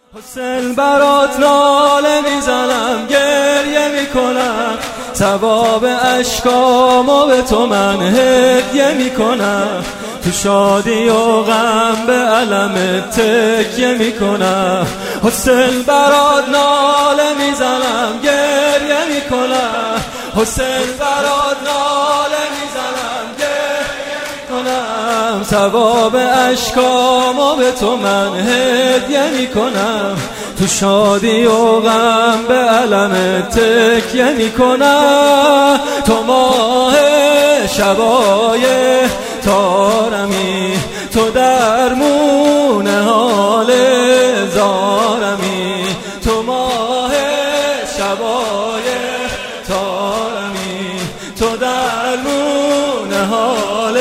حسین برات ناله میزنم، گریه میکنم، ثواب اشکامو به تو من هدیه میکنم، تو شادی و غم به علم تکیه میکنم. حسین برات ناله میزنم، گریه میکنم، حسین برات ناله میزنم، گریه میکنم، ثواب اشکامو به تو من هدیه میکنم، تو شادی و غم به علم تکیه میکنم. تو ماه شبای تارمی، تو درمون حال زارمی، تو ماه شبای تارمی، تو درمون حال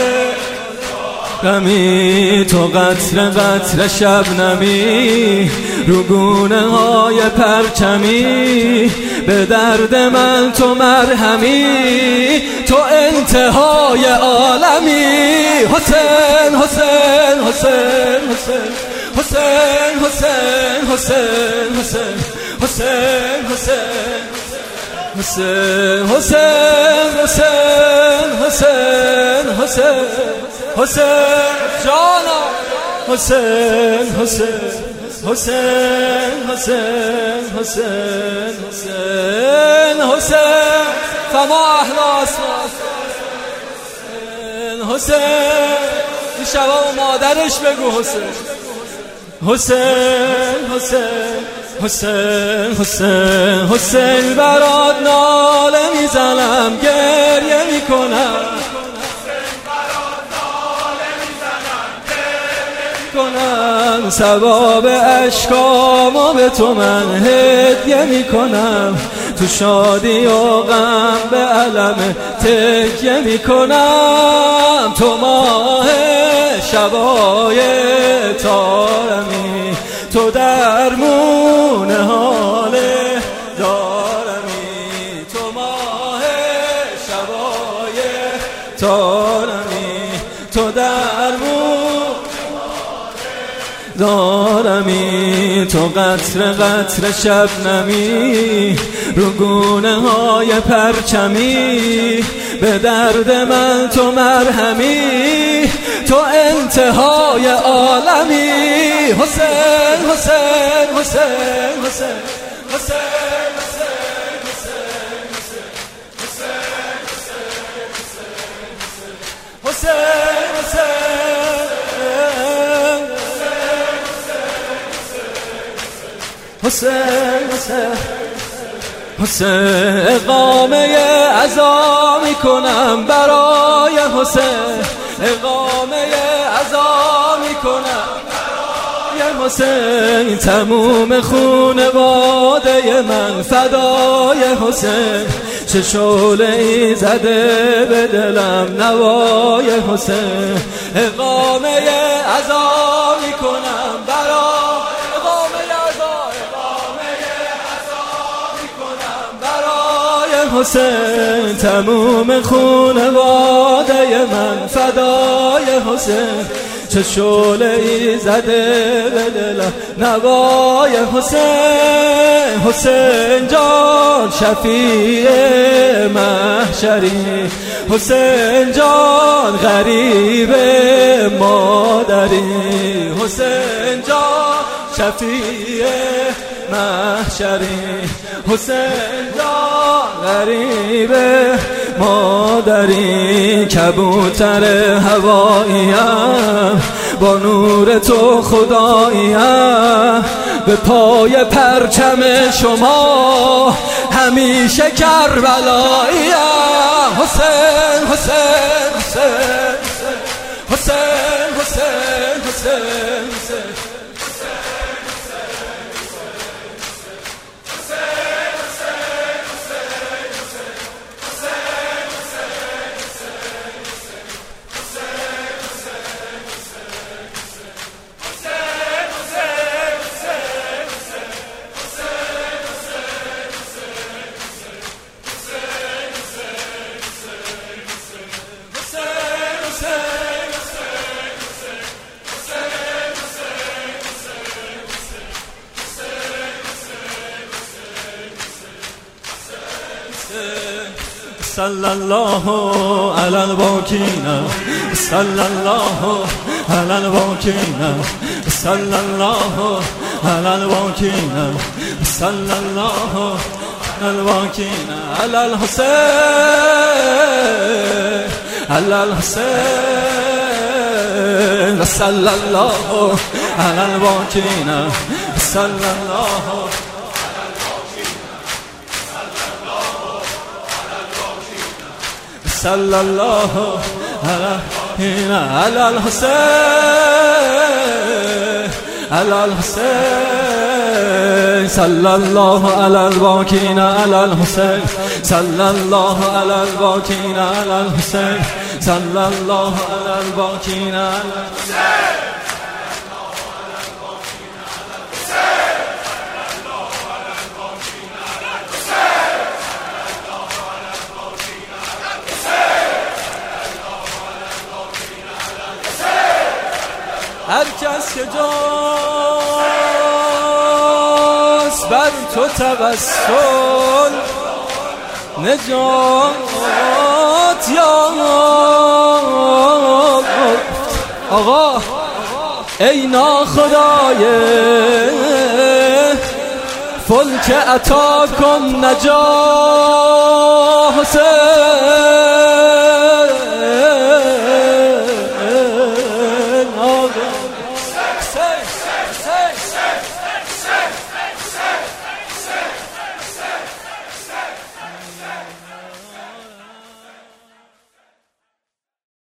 غمی، تو قطره قطره شبنمی، رو گونه های پرچمی، به درد من تو مرهمی، تو انتهای عالمی. حسین حسین حسین حسین حسین حسین حسین حسین حسین حسین حسین حسین حسین حسین حسین جانا، حسین حسین حسین حسین حسین حسین حسین فما احلاس حسین. این شبا و مادرش بگو حسین حسین حسین حسین حسین حسین برات ناله میزنم، گریه میکنم، ثواب اشکامو به تو من هدیه میکنم، تو شادی و غم به علم تکیه میکنم. تو ماه شبای تارمی، تو درمون حال دارمی، تو ماه شبای تارمی، تو درمون دارمی، تو قطره قطره شبنمی، رو گونه های پرچمی، به درد من تو مرهمی، تو انتهای عالمی. حسین حسین حسین حسین حسین حسین حسین حسین اقامه عزا میکنم برای حسین، اقامه عزا میکنم برای حسین، تموم خونواده من فدای حسین، چه شعله‌ای زده به دلم نوای حسین. اقامه عزا میکنم برای حسین، تموم خونواده من فدای حسین، چه شعله‌ای زده به دلم نوای حسین. حسین جان شفیع محشری، حسین جان غریب مادری، حسین جان شفیع محشری، حسین جان غریب مادری، کبوتر هواییم با نور تو خداییم، به پای پرچم شما همیشه کربلاییم. حسین حسین حسین حسین حسین حسین حسین حسین صلی الله علی الباکین صلی الله علی الباکین صلی الله علی الباکین صلی الله علی الباکین علی الحسین علی الحسین صلی الله علی الباکین صلی الله صلی الله علی الحسین علی الحسین صلی الله علی الباکین علی الحسین صلی الله علی الباکین علی الحسین صلی الله علی الباکین علی الحسین هر کس که جاست بر تو توسل نجات یافت آقا ای ناخدای فلک عطا کن نجات